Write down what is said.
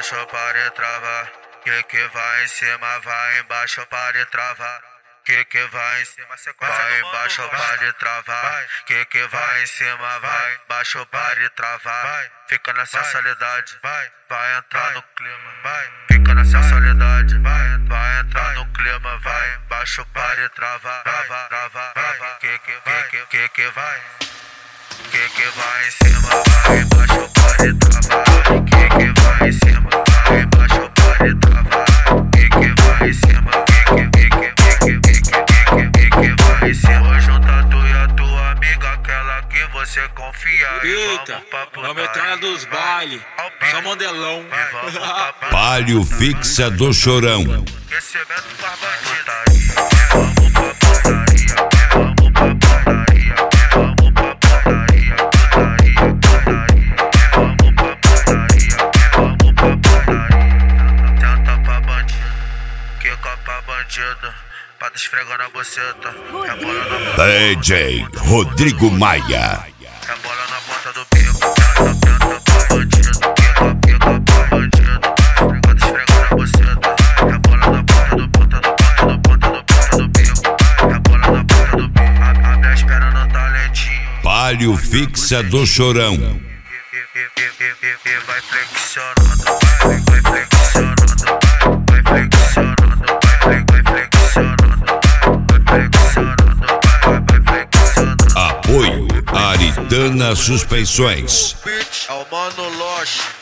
embaixo para travar. Que vai em cima, vai embaixo para travar. Que vai em cima, vai embaixo para travar. Que vai em cima, vai embaixo para travar. Fica na sensualidade, vai entrar no clima. Fica na sensualidade, vai entrar no clima. Vai embaixo para travar. Que vai. Que vai em cima, vai embaixo para travar. Que vai em cima, vai embaixo para travar. Que vai em cima, que vai em cima. Vou juntar tu e a tua amiga, aquela que você confia. Eita, vamos entrar na dos baile, só modelão. Palio Fixa do Chorão. Aquecimento para bandida. Vamos pra putaria, vamos pra putaria. Vamos pra putaria, vamos pra putaria, vamos pra putaria. Tenta pra bandido, quica pra bandido, pra esfregar na buceta. Rebola na DJ Rodrigo Maia. rebola na ponta do bico. Tenta pra bandido, quica pra bandido, pra esfregar na buceta. Rebola na ponta do bico. Rebola na ponta do bico. A minha espera no talentinho. Palio Fixa do Chorão. Vai flexionando, vai flexionando, vai flexionando, vai flexionando, vai flexionando, vai flexionando. Apoio Aritana Suspensões. Bitch, é o Mano Loche.